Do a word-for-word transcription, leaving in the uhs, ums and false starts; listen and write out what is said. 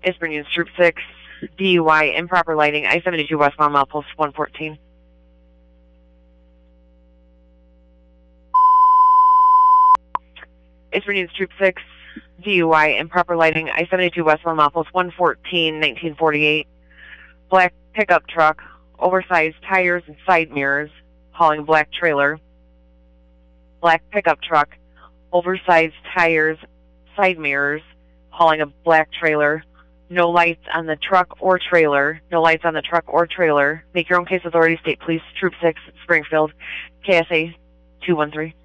Isburn Units Troop six, D U I, improper lighting, I seventy-two westbound, milepost one fourteen. Isburn Units Troop six, D U I, improper lighting, I seventy-two westbound, milepost one fourteen, nineteen forty-eight. Black pickup truck, oversized tires and side mirrors, hauling black trailer. Black pickup truck, oversized tires, side mirrors, hauling a black trailer. No lights on the truck or trailer. No lights on the truck or trailer. Make your own case authority, State Police, Troop six, Springfield, K S A two one three.